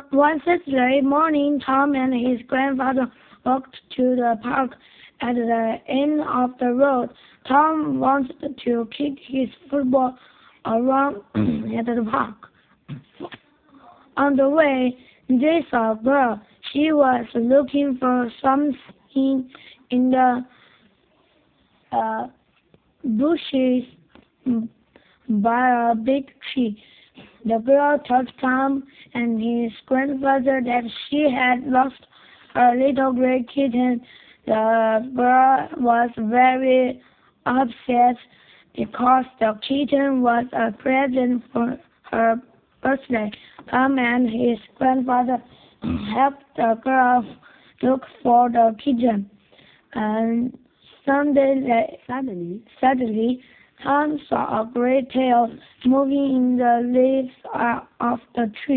One Saturday morning, Tom and his grandfather walked to the park. At the end of the road, Tom wanted to kick his football around at the park. On the way, they saw a girl. She was looking for something in the bushes by a big tree. The girl told Tom and his grandfather that she had lost a little gray kitten. The girl was very upset because the kitten was a present for her birthday. Tom and his grandfather helped the girl look for the kitten. And suddenly, Tom saw a great tail moving in the leaves of the tree.